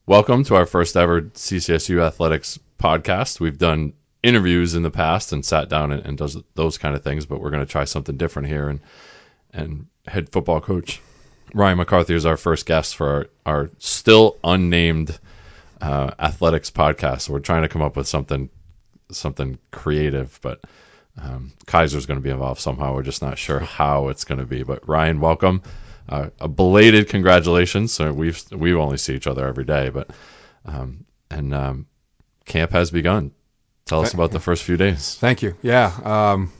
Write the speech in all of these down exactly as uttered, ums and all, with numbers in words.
welcome to our first ever C C S U Athletics podcast. We've done interviews in the past and sat down and, and does those kind of things, but we're going to try something different here. And and head football coach Ryan McCarthy is our first guest for our, our still unnamed uh, athletics podcast. So we're trying to come up with something something creative, but um, Kaiser's going to be involved somehow. We're just not sure how it's going to be. But Ryan, welcome. Uh, a belated congratulations. So we've we only see each other every day, but um, and um, camp has begun. Tell us about the first few days. Thank you. Yeah, um,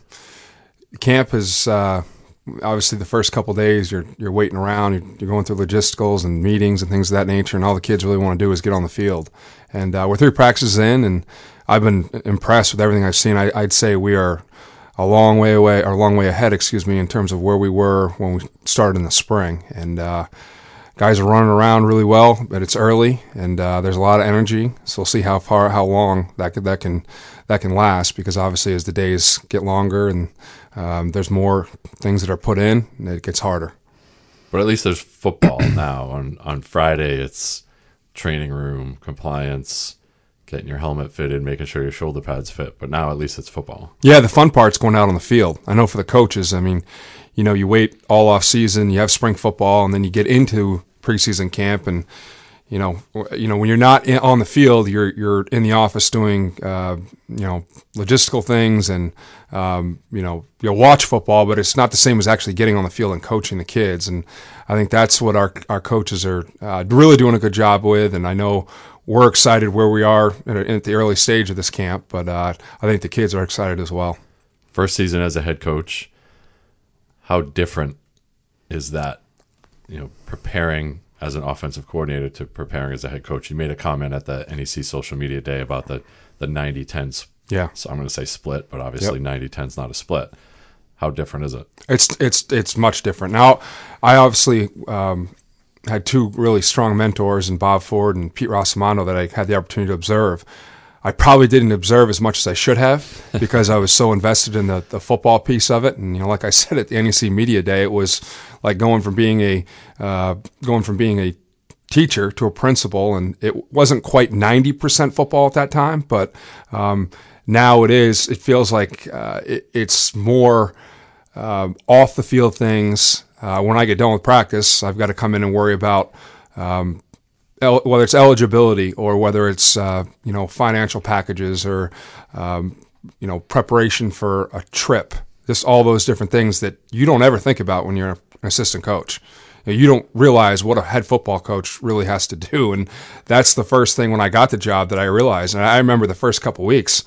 camp is uh, obviously the first couple days. You're you're waiting around. You're, you're going through logisticals and meetings and things of that nature. And all the kids really want to do is get on the field. And uh, we're three practices in, and I've been impressed with everything I've seen. I, I'd say we are a long way away, or a long way ahead, excuse me, in terms of where we were when we started in the spring. And uh, guys are running around really well, but it's early, and uh, there's a lot of energy. So we'll see how far, how long that could, that can that can last. Because obviously, as the days get longer and um, there's more things that are put in, it gets harder. But at least there's football now. On on Friday, it's training room compliance, getting your helmet fitted, making sure your shoulder pads fit. But now at least it's football. Yeah, the fun part's going out on the field. I know for the coaches, I mean, you know, you wait all off season, you have spring football, and then you get into preseason camp, and you know, you know, when you're not in, on the field, you're you're in the office doing, uh, you know, logistical things, and um, you know, you'll watch football, but it's not the same as actually getting on the field and coaching the kids. And I think that's what our our coaches are uh, really doing a good job with. And I know we're excited where we are at, at the early stage of this camp, but uh, I think the kids are excited as well. First season as a head coach, how different is that? You know, preparing as an offensive coordinator to preparing as a head coach. You made a comment at the N E C social media day about the, the ninety ten. Yeah. So I'm going to say split, but obviously Yep. ninety ten is not a split. How different is it? It's it's it's much different. Now, I obviously um, had two really strong mentors in Bob Ford and Pete Rossomando that I had the opportunity to observe. I probably didn't observe as much as I should have because I was so invested in the, the football piece of it. And you know, like I said at the N E C Media Day, it was like going from being a uh, going from being a teacher to a principal, and it wasn't quite ninety percent football at that time, but um, now it is. It feels like uh, it, it's more uh, off the field things. Uh, when I get done with practice, I've got to come in and worry about um, el- whether it's eligibility or whether it's uh, you know financial packages or um, you know preparation for a trip. Just all those different things that you don't ever think about when you're an assistant coach. You know, you don't realize what a head football coach really has to do, and that's the first thing when I got the job that I realized. And I remember the first couple weeks,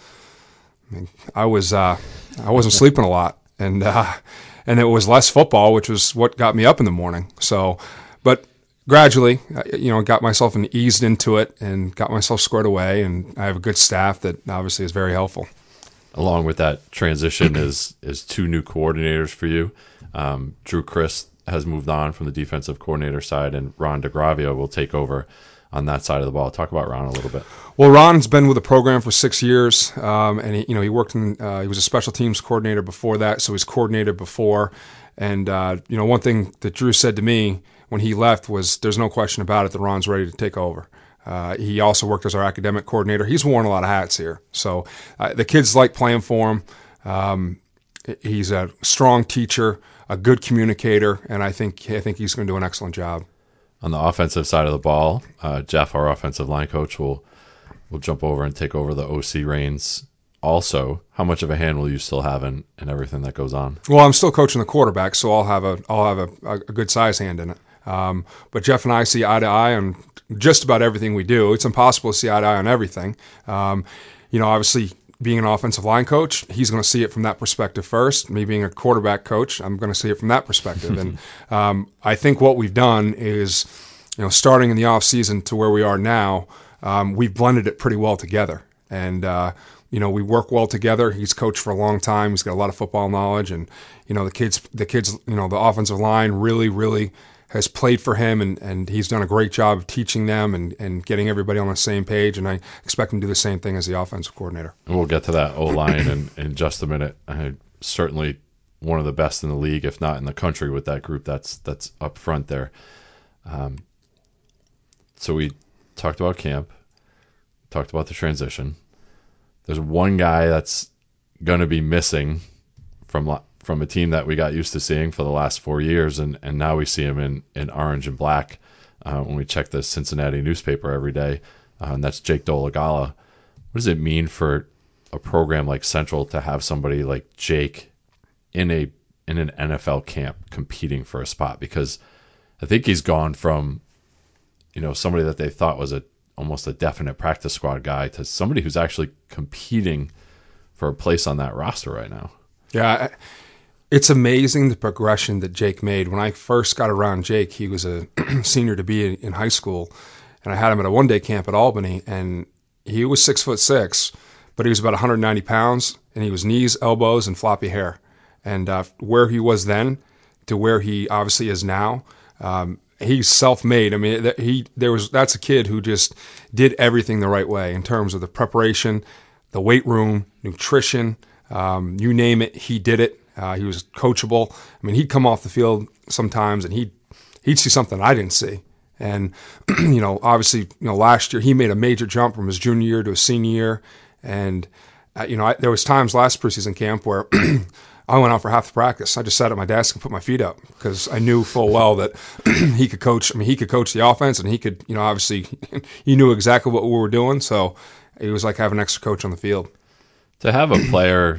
I, mean, I was uh, I wasn't sleeping a lot, and uh, and it was less football, which was what got me up in the morning. So, but gradually, you know, got myself and eased into it, and got myself squared away, and I have a good staff that obviously is very helpful. Along with that transition is is two new coordinators for you. Um, Drew Christ has moved on from the defensive coordinator side, and Ron DeGravia will take over on that side of the ball. Talk about Ron a little bit. Well, Ron's been with the program for six years, um, and he, you know he worked in. Uh, he was a special teams coordinator before that, so he's coordinated before. And uh, you know, one thing that Drew said to me when he left was, "There's no question about it that Ron's ready to take over." Uh, he also worked as our academic coordinator. He's worn a lot of hats here, so uh, the kids like playing for him. Um, he's a strong teacher, a good communicator, and I think I think he's going to do an excellent job. On the offensive side of the ball, uh, Jeff, our offensive line coach, will will jump over and take over the O C reins. Also, how much of a hand will you still have in, in everything that goes on? Well, I'm still coaching the quarterback, so I'll have a I'll have a, a good size hand in it. Um, but Jeff and I see eye to eye on just about everything we do. It's impossible to see eye to eye on everything. Um, you know, obviously, being an offensive line coach, he's going to see it from that perspective first. Me being a quarterback coach, I'm going to see it from that perspective. And um, I think what we've done is, you know, starting in the off season to where we are now, um, we've blended it pretty well together. And uh, you know, we work well together. He's coached for a long time. He's got a lot of football knowledge, and you know, the kids, the kids, you know, the offensive line really, really has played for him, and, and he's done a great job of teaching them and, and getting everybody on the same page, and I expect him to do the same thing as the offensive coordinator. We'll get to that O-line in, in just a minute. I, certainly one of the best in the league, if not in the country, with that group that's that's up front there. Um, so we talked about camp, talked about the transition. There's one guy that's going to be missing from from a team that we got used to seeing for the last four years, and, and now we see him in, in orange and black uh, when we check the Cincinnati newspaper every day, uh, and that's Jake Dolegala. What does it mean for a program like Central to have somebody like Jake in a in an N F L camp competing for a spot? Because I think he's gone from, you know, somebody that they thought was a almost a definite practice squad guy to somebody who's actually competing for a place on that roster right now. Yeah, it's amazing the progression that Jake made. When I first got around Jake, he was a senior to be in high school, and I had him at a one-day camp at Albany, and he was six foot six, but he was about one hundred ninety pounds, and he was knees, elbows, and floppy hair. And uh, where he was then to where he obviously is now, um, he's self-made. I mean, he there was that's a kid who just did everything the right way in terms of the preparation, the weight room, nutrition, um, you name it, he did it. Uh, he was coachable. I mean, he'd come off the field sometimes and he'd he'd see something I didn't see. And you know, obviously, you know, last year he made a major jump from his junior year to his senior year. And uh, you know, I, there was times last preseason camp where I went out for half the practice. I just sat at my desk and put my feet up because I knew full well that he could coach. I mean, he could coach the offense, and he could, you know, obviously he knew exactly what we were doing. So it was like having an extra coach on the field. To have a player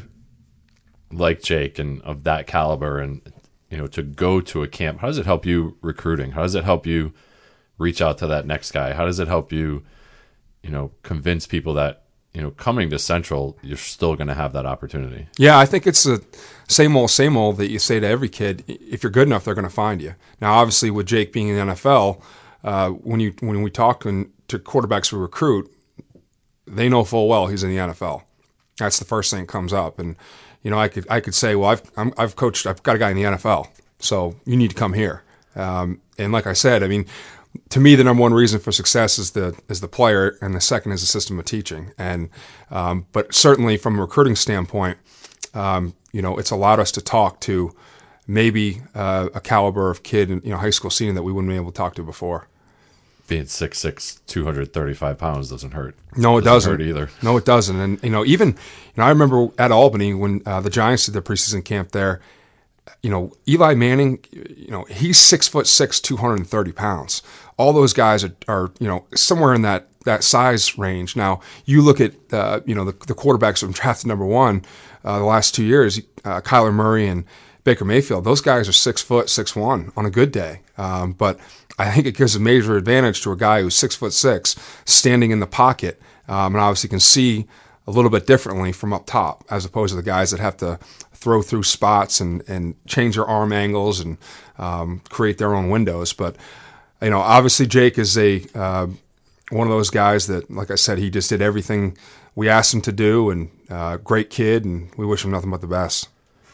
like Jake and of that caliber, and you know, to go to a camp, how does it help you recruiting? How does it help you reach out to that next guy? How does it help you, you know, convince people that, you know, coming to Central, you're still going to have that opportunity? Yeah, I think it's the same old, same old that you say to every kid. If you're good enough, they're going to find you. Now, obviously, with Jake being in the N F L, uh, when you when we talk to quarterbacks we recruit, they know full well he's in the N F L. That's the first thing that comes up. And you know, I could I could say, well, I've I'm, I've coached, I've got a guy in the N F L, so you need to come here. Um, and like I said, I mean, to me, the number one reason for success is the is the player, and the second is the system of teaching. And um, but certainly from a recruiting standpoint, um, you know, it's allowed us to talk to maybe uh, a caliber of kid, you know, high school senior that we wouldn't be able to talk to before. Being six six, two hundred thirty-five pounds doesn't hurt. No, it doesn't, doesn't hurt either. No, it doesn't. And you know, even you know, I remember at Albany when uh, the Giants did their preseason camp there. You know, Eli Manning, you know, he's six foot six, two hundred thirty pounds. All those guys are, are, you know, somewhere in that, that size range. Now, you look at, uh, you know, the, the quarterbacks from drafted number one uh, the last two years, uh, Kyler Murray and Baker Mayfield. Those guys are six foot, six one on a good day. Um, but I think it gives a major advantage to a guy who's six foot six, standing in the pocket, um, and obviously can see a little bit differently from up top, as opposed to the guys that have to throw through spots and, and change their arm angles and um, create their own windows. But you know, obviously Jake is a uh, one of those guys that, like I said, he just did everything we asked him to do, and uh, great kid, and we wish him nothing but the best.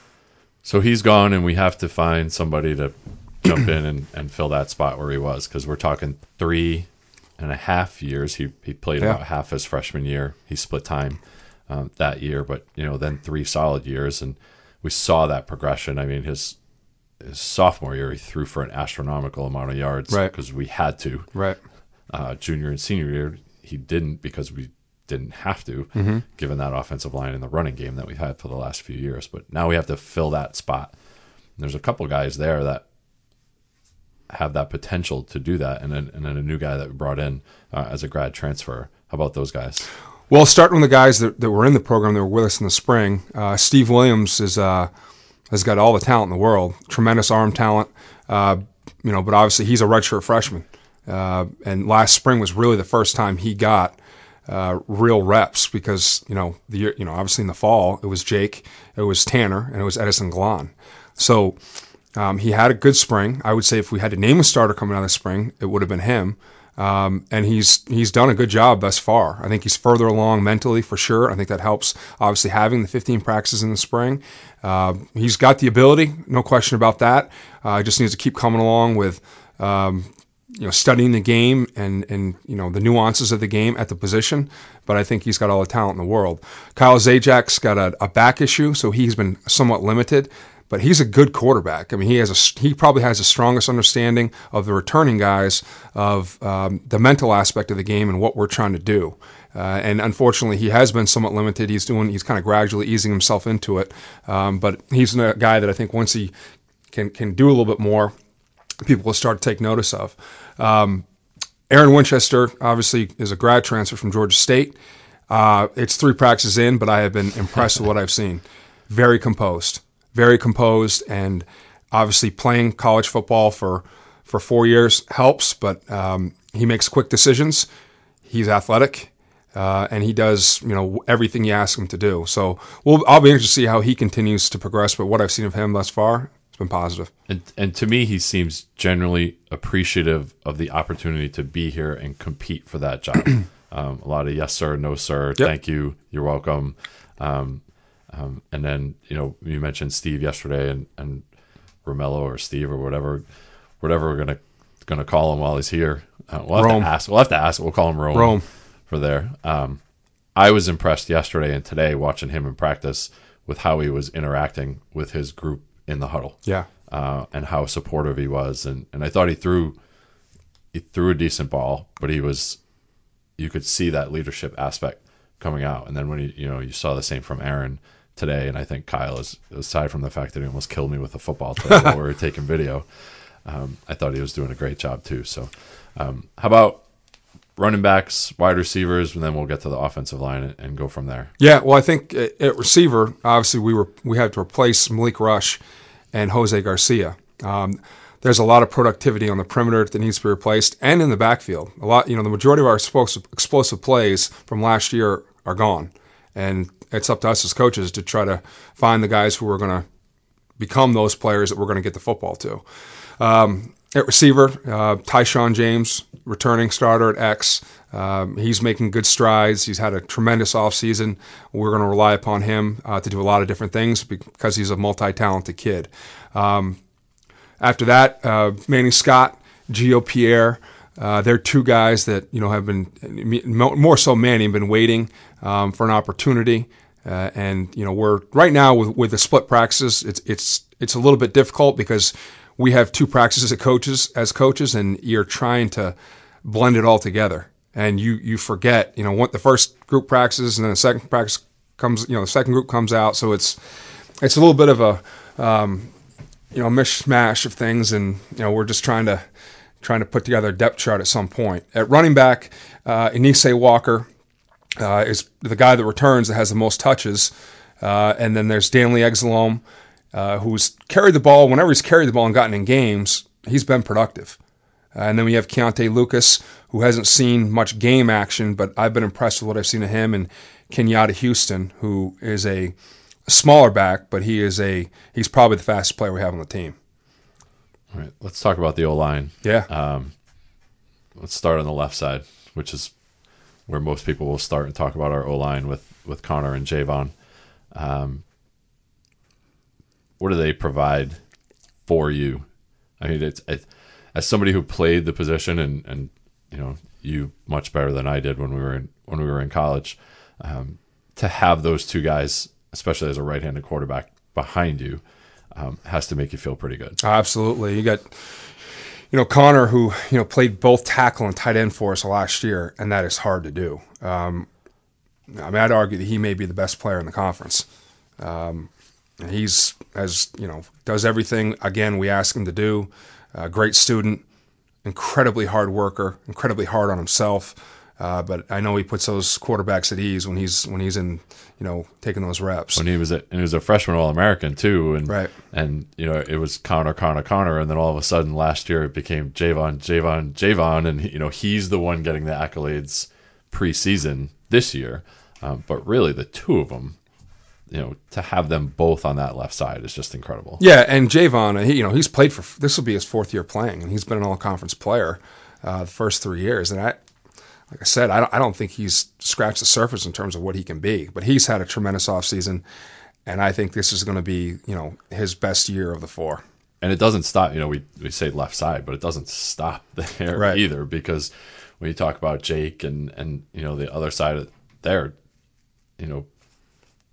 So he's gone, and we have to find somebody to jump in and, and fill that spot where he was, because we're talking three and a half years. He he played Yeah. about half his freshman year. He split time um, that year, but you know, then three solid years, and we saw that progression. I mean, his his sophomore year, he threw for an astronomical amount of yards Right. because we had to. Right. Uh, junior and senior year, he didn't because we didn't have to, Mm-hmm. given that offensive line and the running game that we've had for the last few years. But now we have to fill that spot. And there's a couple guys there that have that potential to do that, and then, and then a new guy that we brought in uh, as a grad transfer. How about those guys? Well, starting with the guys that, that were in the program that were with us in the spring, uh, Steve Williams is uh, has got all the talent in the world, tremendous arm talent, uh, you know. But obviously, he's a redshirt freshman, uh, and last spring was really the first time he got uh, real reps because you know the year, you know obviously in the fall it was Jake, it was Tanner, and it was Edison Galan. So um, he had a good spring. I would say if we had to name a starter coming out of the spring, it would have been him. Um, and he's he's done a good job thus far. I think he's further along mentally for sure. I think that helps, obviously, having the fifteen practices in the spring. Uh, he's got the ability, no question about that. Uh, just needs to keep coming along with, um, you know, studying the game and, and, you know, the nuances of the game at the position. But I think he's got all the talent in the world. Kyle Zajak's got a, a back issue, so he's been somewhat limited. but he's a good quarterback. I mean, he has a he probably has the strongest understanding of the returning guys, of um, the mental aspect of the game and what we're trying to do. Uh, and unfortunately, he has been somewhat limited. He's doing he's kind of gradually easing himself into it. Um, but he's a guy that I think once he can can do a little bit more, people will start to take notice of. Um, Aaron Winchester obviously is a grad transfer from Georgia State. Uh, it's three practices in, but I have been impressed with what I've seen. Very composed, very composed, and obviously playing college football for, for four years helps, but um, he makes quick decisions. He's athletic, uh, and he does you know everything you ask him to do. So we'll, I'll be interested to see how he continues to progress, but what I've seen of him thus far, it's been positive. And, and to me, he seems generally appreciative of the opportunity to be here and compete for that job. Um, a lot of yes, sir, no, sir, yep. Thank you, you're welcome. Um, um, and then, you know, you mentioned Steve yesterday and, and Romello or Steve or whatever, whatever we're going to going to call him while he's here. Uh, we'll have Rome. to ask. We'll have to ask. We'll call him Rome, Rome. for there. Um, I was impressed yesterday and today watching him in practice with how he was interacting with his group in the huddle. Yeah. Uh, and how supportive he was. And, and I thought he threw he threw a decent ball, but he was you could see that leadership aspect coming out. And then when you you know you saw the same from Aaron today, and I think Kyle is aside from the fact that he almost killed me with a football today while we were taking video, um, I thought he was doing a great job too. So um, how about running backs, wide receivers, and then we'll get to the offensive line and, and go from there. Yeah, well, I think at receiver, obviously we were we had to replace Malik Rush and Jose Garcia. Um, there's a lot of productivity on the perimeter that needs to be replaced, and in the backfield. A lot, you know, the majority of our explosive, explosive plays from last year are gone, and it's up to us as coaches to try to find the guys who are going to become those players that we're going to get the football to. Um, at receiver, uh, Tyshawn James, returning starter at X. Um, he's making good strides. He's had a tremendous offseason. We're going to rely upon him uh, to do a lot of different things because he's a multi-talented kid. Um, after that, uh, Manny Scott, Gio Pierre, uh, they're two guys that you know have been more so Manny have been waiting um, for an opportunity. Uh, and you know we're right now with, with the split practices. It's it's it's a little bit difficult because we have two practices as coaches as coaches, and you're trying to blend it all together. And you you forget you know what the first group practices, and then the second practice comes. You know the second group comes out, so it's it's a little bit of a um, you know mishmash of things, and you know we're just trying to trying to put together a depth chart at some point. At running back, uh, Inise Walker. Uh, is the guy that returns that has the most touches. Uh, and then there's Danley Exelome, uh, who's carried the ball. Whenever he's carried the ball and gotten in games, he's been productive. Uh, and then we have Keontae Lucas, who hasn't seen much game action, but I've been impressed with what I've seen of him. And Kenyatta Houston, who is a, a smaller back, but he is a he's probably the fastest player we have on the team. All right, let's talk about the O-line. Yeah. Um, let's start on the left side, which is where most people will start and talk about our O-line with, with Connor and Javon. Um, what do they provide for you? I mean, it's it, as somebody who played the position, and, and you know you much better than I did when we were in when we were in college. Um, to have those two guys, especially as a right-handed quarterback, behind you, um, has to make you feel pretty good. Absolutely, you got. You know, Connor, who, you know, played both tackle and tight end for us last year, and that is hard to do. Um, I mean, I'd argue that he may be the best player in the conference. Um, he's, as, you know, does everything, again, we ask him to do. Uh, great student, incredibly hard worker, incredibly hard on himself. Uh, but I know he puts those quarterbacks at ease when he's when he's in, you know, taking those reps. When he was a, and he was a freshman All-American too, and right. and you know it was Connor, Connor, Connor, and then all of a sudden last year it became Javon, Javon, Javon, and you know he's the one getting the accolades preseason this year. Um, but really, the two of them, you know, to have them both on that left side is just incredible. Yeah, and Javon, he, you know, he's played for this will be his fourth year playing, and he's been an All-Conference player uh, the first three years, and I. Like I said, I don't, I don't think he's scratched the surface in terms of what he can be, but he's had a tremendous offseason, and I think this is going to be, you know, his best year of the four. And it doesn't stop. You know, we, we say left side, but it doesn't stop there right. either, because when you talk about Jake and, and you know the other side of there, you know,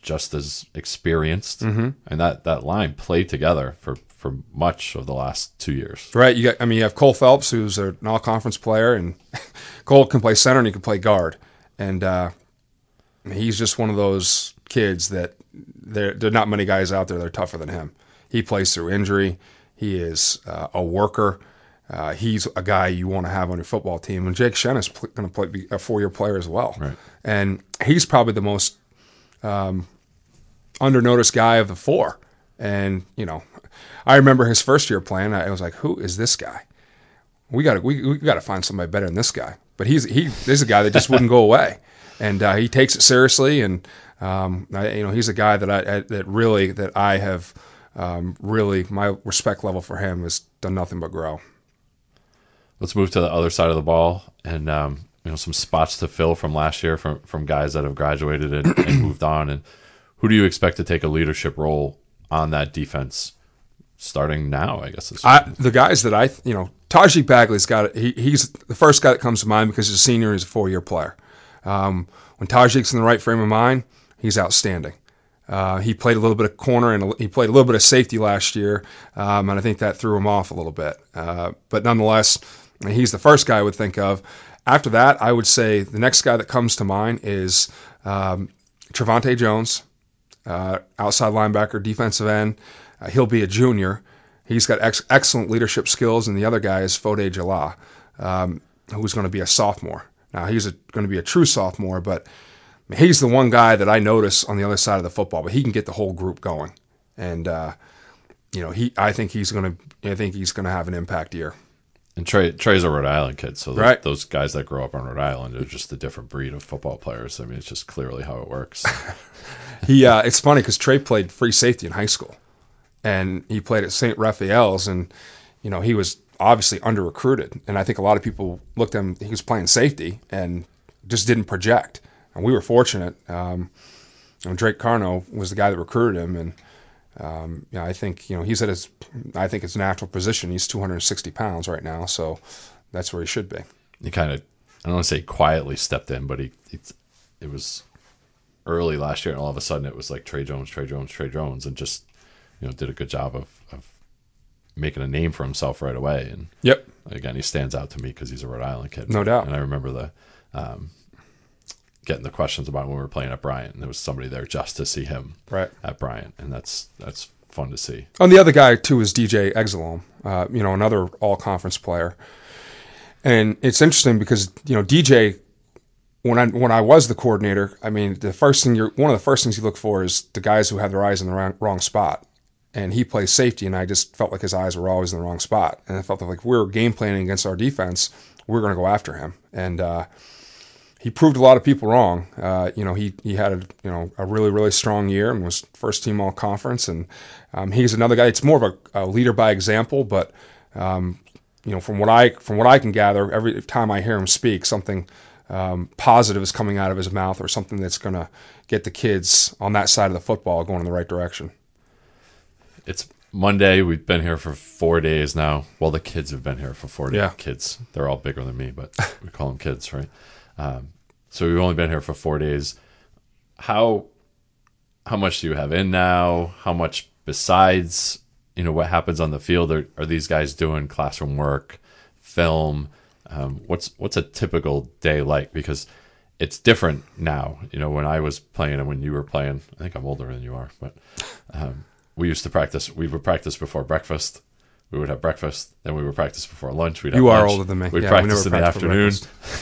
just as experienced, mm-hmm. and that, that line played together for, for much of the last two years. Right. You got. I mean, you have Cole Phelps, who's an all-conference player, and Cole can play center and he can play guard, and uh, he's just one of those kids that there there are not many guys out there that are tougher than him. He plays through injury. He is uh, a worker. Uh, he's a guy you want to have on your football team. And Jake Shen is pl- going to play be a four-year player as well. Right. And he's probably the most um, under-noticed guy of the four. And, you know, I remember his first year playing. I was like, who is this guy? We got we, we got to find somebody better than this guy. But he's he he's a guy that just wouldn't go away. And uh, he takes it seriously. And, um, I, you know, he's a guy that I, I that really that I have um, really, my respect level for him has done nothing but grow. Let's move to the other side of the ball, and um, you know, some spots to fill from last year from from guys that have graduated and, and moved on. And who do you expect to take a leadership role on that defense starting now? I guess it's I, the guys that I, you know, Tajik Bagley's got. He, he's the first guy that comes to mind because he's a senior. And he's a four-year player. Um, when Tajik's in the right frame of mind, he's outstanding. Uh, he played a little bit of corner and he played a little bit of safety last year, um, and I think that threw him off a little bit. Uh, but nonetheless, he's the first guy I would think of. After that, I would say the next guy that comes to mind is um, Trevante Jones, uh, outside linebacker, defensive end. Uh, he'll be a junior. He's got ex- excellent leadership skills, and the other guy is Fode Jala, um, who's going to be a sophomore. Now, he's a, going to be a true sophomore, but he's the one guy that I notice on the other side of the football, but he can get the whole group going. And, uh, you know, he, I think he's going to, I think he's going to have an impact year. And Trey, Trey's a Rhode Island kid, so those, right. those guys that grow up on Rhode Island are just a different breed of football players. I mean, it's just clearly how it works. he, uh, it's funny because Trey played free safety in high school, and he played at Saint Raphael's, and you know he was obviously under recruited, and I think a lot of people looked at him. He was playing safety and just didn't project, and we were fortunate. Um, and Drake Carno was the guy that recruited him, and. Um, yeah, I think you know he's at his. I think it's natural position. He's two hundred sixty pounds right now, so that's where he should be. He kind of, I don't want to say quietly stepped in, but he, he, it was early last year, and all of a sudden it was like Trey Jones, Trey Jones, Trey Jones, and just you know did a good job of, of making a name for himself right away. And yep, again, he stands out to me because he's a Rhode Island kid, no doubt. And I remember the. Um, getting the questions about when we were playing at Bryant, and there was somebody there just to see him right. at Bryant, and that's that's fun to see. And the other guy too is D J Exelom, uh, you know, another all-conference player. And it's interesting because you know D J, when I when I was the coordinator, I mean the first thing you're one of the first things you look for is the guys who have their eyes in the wrong, wrong spot. And he plays safety, and I just felt like his eyes were always in the wrong spot, and I felt like if we were game planning against our defense, we were going to go after him, and. Uh, He proved a lot of people wrong. Uh, you know, he he had a you know a really really strong year and was first team all conference. And um, he's another guy. It's more of a, a leader by example, but um, you know from what I from what I can gather, every time I hear him speak, something um, positive is coming out of his mouth, or something that's going to get the kids on that side of the football going in the right direction. It's Monday. We've been here for four days now. Well, the kids have been here for four days. Yeah. Kids, they're all bigger than me, but we call them kids, right? Um, so we've only been here for four days. How how much do you have in now? How much besides you know what happens on the field are, are these guys doing classroom work, film? Um, what's what's a typical day like? Because it's different now. You know, when I was playing and when you were playing, I think I'm older than you are, but um, we used to practice. We would practice before breakfast. We would have breakfast, then we would practice before lunch. We'd have you are lunch. older than me. We'd yeah, practice we in the afternoon.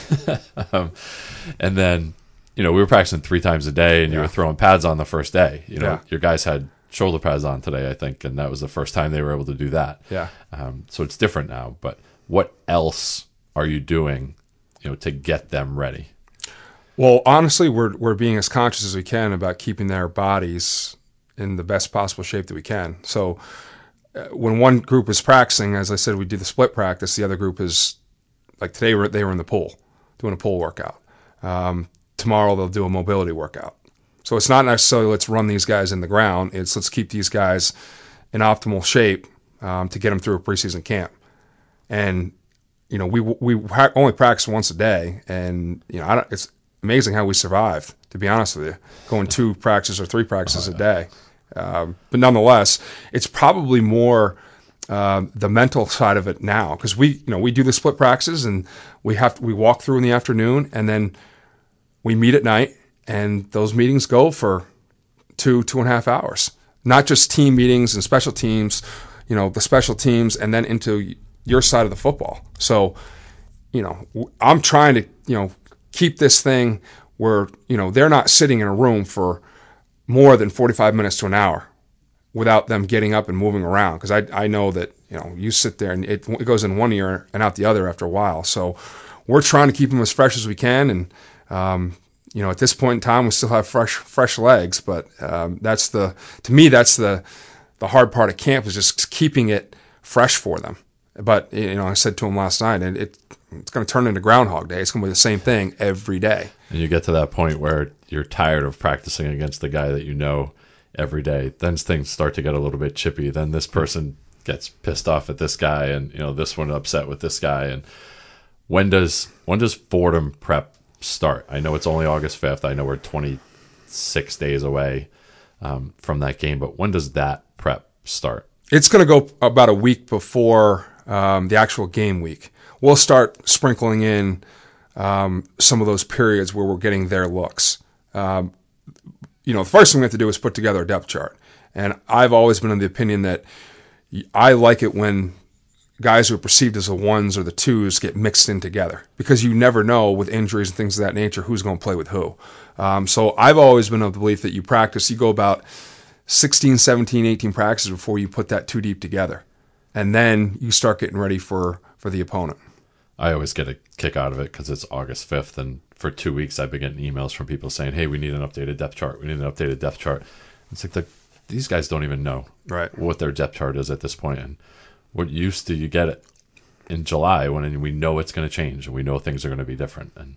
um, and then, you know, we were practicing three times a day, and yeah. you were throwing pads on the first day. You know, yeah. your guys had shoulder pads on today, I think, and that was the first time they were able to do that. Yeah. Um, so it's different now. But what else are you doing, you know, to get them ready? Well, honestly, we're we're being as conscious as we can about keeping their bodies in the best possible shape that we can. So. When one group is practicing, as I said, we do the split practice. The other group is, like today, they were in the pool, doing a pool workout. Um, tomorrow, they'll do a mobility workout. So it's not necessarily let's run these guys in the ground. It's let's keep these guys in optimal shape um, to get them through a preseason camp. And, you know, we we only practice once a day. And, you know, I don't, it's amazing how we survived, to be honest with you, going two practices or three practices oh, yeah. a day. Um, but nonetheless, it's probably more uh, the mental side of it now, because we, you know, we do the split practices and we have we walk through in the afternoon and then we meet at night, and those meetings go for two two and a half hours. Not just team meetings and special teams, you know, the special teams, and then into your side of the football. So, you know, I'm trying to, you know, keep this thing where, you know, they're not sitting in a room for more than forty-five minutes to an hour without them getting up and moving around. Because I I know that, you know, you sit there and it, it goes in one ear and out the other after a while. So we're trying to keep them as fresh as we can. And, um, you know, at this point in time, we still have fresh fresh legs. But um, that's the, to me, that's the the hard part of camp, is just keeping it fresh for them. But, you know, I said to him last night, and it it's going to turn into Groundhog Day. It's going to be the same thing every day. And you get to that point where you're tired of practicing against the guy that you know every day. Then things start to get a little bit chippy. Then this person gets pissed off at this guy, and, you know, this one upset with this guy. And when does when does Fordham prep start? I know it's only August fifth. I know we're twenty-six days away um, from that game. But when does that prep start? It's going to go about a week before um, the actual game week. We'll start sprinkling in um, some of those periods where we're getting their looks. Um, you know, the first thing we have to do is put together a depth chart. And I've always been of the opinion that I like it when guys who are perceived as the ones or the twos get mixed in together, because you never know with injuries and things of that nature who's going to play with who. Um, so I've always been of the belief that you practice, you go about sixteen, seventeen, eighteen practices before you put that two deep together. And then you start getting ready for, for the opponent. I always get a kick out of it because it's August fifth, and for two weeks I've been getting emails from people saying, hey, we need an updated depth chart. We need an updated depth chart. It's like the, these guys don't even know right. what their depth chart is at this point. And what used to you get it in July when we know it's going to change and we know things are going to be different. And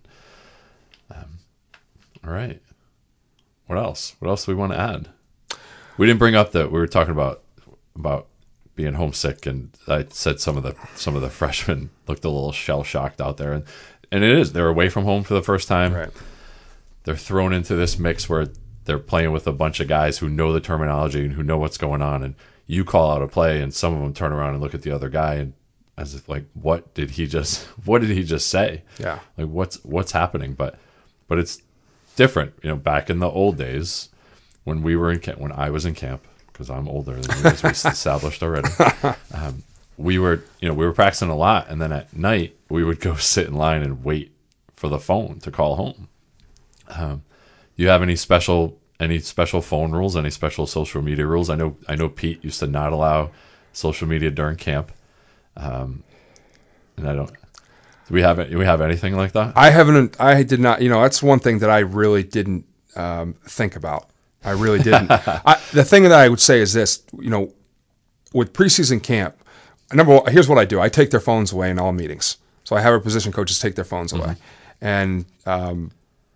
um, all right. What else? What else do we want to add? We didn't bring up that we were talking about about being homesick, and I said some of the some of the freshmen looked a little shell shocked out there, and and it is they're away from home for the first time. Right. They're thrown into this mix where they're playing with a bunch of guys who know the terminology and who know what's going on, and you call out a play, and some of them turn around and look at the other guy, and as if like, what did he just what did he just say? Yeah, like what's what's happening? But but it's different, you know. Back in the old days, when we were in camp, when I was in camp, because I'm older than you, as we established already, um, we were, you know, we were practicing a lot, and then at night we would go sit in line and wait for the phone to call home. Um, you have any special any special phone rules? Any special social media rules? I know I know Pete used to not allow social media during camp, um, and I don't. Do we have do we have anything like that? I haven't. I did not. You know, that's one thing that I really didn't um, think about. I really didn't. I, the thing that I would say is this, you know, with preseason camp, number one, here's what I do. I take their phones away in all meetings. So I have our position coaches take their phones away. Mm-hmm. And um,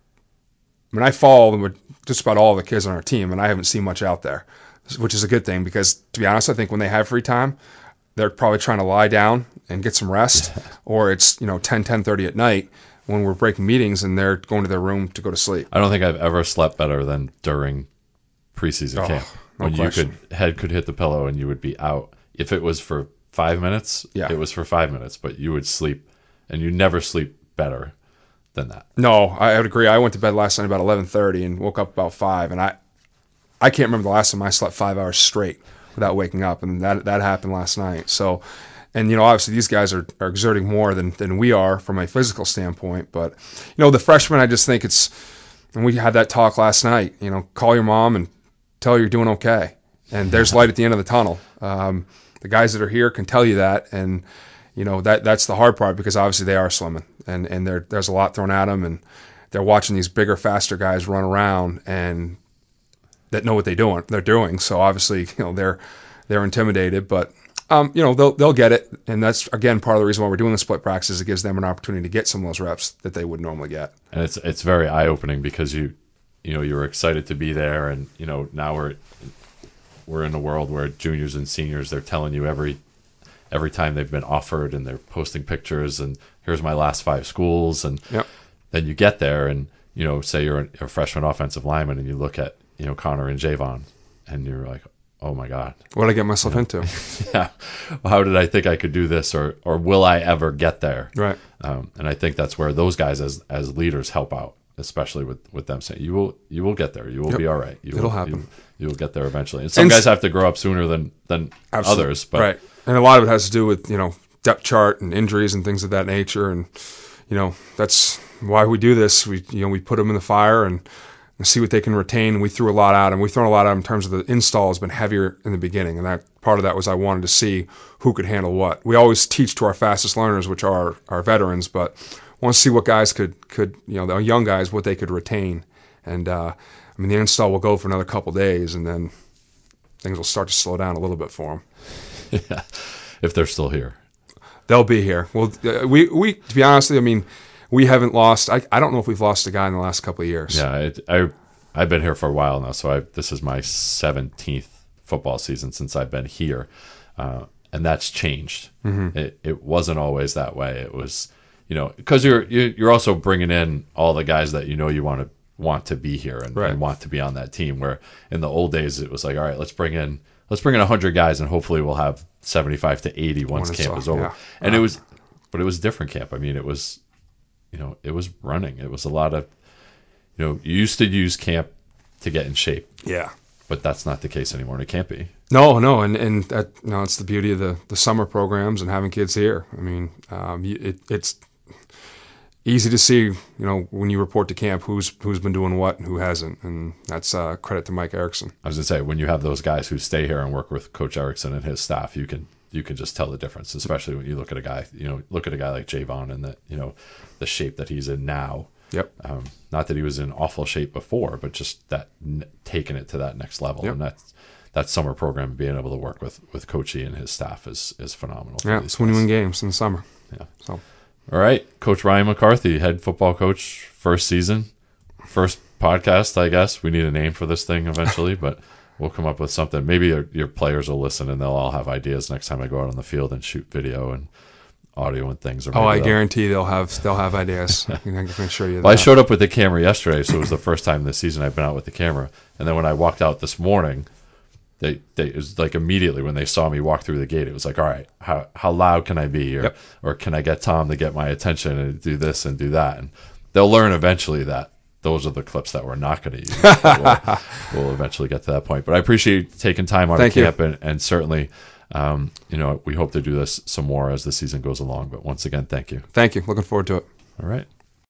I mean, I follow them with just about all the kids on our team, and I haven't seen much out there, which is a good thing because, to be honest, I think when they have free time, they're probably trying to lie down and get some rest, yeah. or it's, you know, ten, ten thirty at night when we're breaking meetings and they're going to their room to go to sleep. I don't think I've ever slept better than during preseason oh, camp, no when question. you could head could hit the pillow and you would be out. If it was for five minutes, yeah. it was for five minutes, but you would sleep, and you never sleep better than that. No, I would agree. I went to bed last night about eleven thirty and woke up about five, and I, I can't remember the last time I slept five hours straight without waking up, and that that happened last night. So, and you know, obviously these guys are, are exerting more than than we are from a physical standpoint, but you know, the freshmen, I just think it's, and we had that talk last night. You know, call your mom and tell her you're doing okay, and there's light at the end of the tunnel. Um, the guys that are here can tell you that, and you know that that's the hard part because obviously they are slimming, and and there's a lot thrown at them, and they're watching these bigger, faster guys run around and that know what they doing they're doing. So obviously, you know, they're they're intimidated, but um, you know, they'll they'll get it, and that's again part of the reason why we're doing the split practices. It gives them an opportunity to get some of those reps that they would normally get, and it's it's very eye opening because you. You know, you were excited to be there, and you know now we're we're in a world where juniors and seniors, they're telling you every every time they've been offered, and they're posting pictures, and here's my last five schools, and yep. then you get there, and you know, say you're a freshman offensive lineman and you look at, you know, Connor and Javon and you're like, oh my God. What did I get myself you know? into? Yeah. Well, how did I think I could do this, or, or will I ever get there? Right. Um, and I think that's where those guys as, as leaders help out, especially with, with them saying, you will, you will get there. You will Yep. be all right. You It'll will, happen. You, you will get there eventually. And some And guys have to grow up sooner than, than Absolutely. others, but right. And a lot of it has to do with, you know, depth chart and injuries and things of that nature. And, you know, that's why we do this. We, you know, we put them in the fire and, and see what they can retain. We threw a lot at them. We've thrown a lot at them in terms of the install has been heavier in the beginning. And that part of that was I wanted to see who could handle what. We always teach to our fastest learners, which are our, our veterans, but want to see what guys could, could, you know, the young guys, what they could retain. And, uh, I mean, the install will go for another couple days and then things will start to slow down a little bit for them. yeah, if they're still here. They'll be here. Well, uh, we, we to be honest, I mean, we haven't lost. I, I don't know if we've lost a guy in the last couple of years. Yeah, it, I I've been here for a while now, so I this is my seventeenth football season since I've been here, uh, and that's changed. Mm-hmm. It it wasn't always that way. It was, you know, because you're you're also bringing in all the guys that you know you want to want to be here and, right. and want to be on that team. Where in the old days it was like, all right, let's bring in let's bring in a hundred guys, and hopefully we'll have seventy-five to eighty once When camp all, is over. yeah. And wow. it was, but it was different camp. I mean, it was. You know, it was running. It was a lot of, you know, you used to use camp to get in shape. Yeah. But that's not the case anymore, and it can't be. No, no, and and that, you know, it's the beauty of the, the summer programs and having kids here. I mean, um, it, it's easy to see, you know, when you report to camp who's who's been doing what and who hasn't, and that's uh, credit to Mike Erickson. I was gonna say, when you have those guys who stay here and work with Coach Erickson and his staff, you can you can just tell the difference, especially when you look at a guy, you know, look at a guy like Javon and the, you know, the shape that he's in now. Yep. Um, not that he was in awful shape before, but just that n- taking it to that next level. Yep. And that's, that summer program, being able to work with, with Coach E and his staff is, is phenomenal. Yeah, it's when you win games in the summer. Yeah. So, all right. Coach Ryan McCarthy, head football coach, first season, first podcast, I guess. We need a name for this thing eventually, but we'll come up with something. Maybe your, your players will listen and they'll all have ideas next time I go out on the field and shoot video and audio and things. Or oh, I they'll... guarantee they'll have they'll have ideas. I can, I can show you that. Well, I showed up with the camera yesterday, so it was the first time this season I've been out with the camera. And then when I walked out this morning, they, they it was like immediately when they saw me walk through the gate, it was like, all right, how how loud can I be? Or, yep. or can I get Tom to get my attention and do this and do that? And they'll learn eventually that those are the clips that we're not going to use. we'll, we'll eventually get to that point. But I appreciate you taking time out Thank of camp, and, and certainly, um, you know, we hope to do this some more as the season goes along. But once again, thank you. Thank you. Looking forward to it. All right.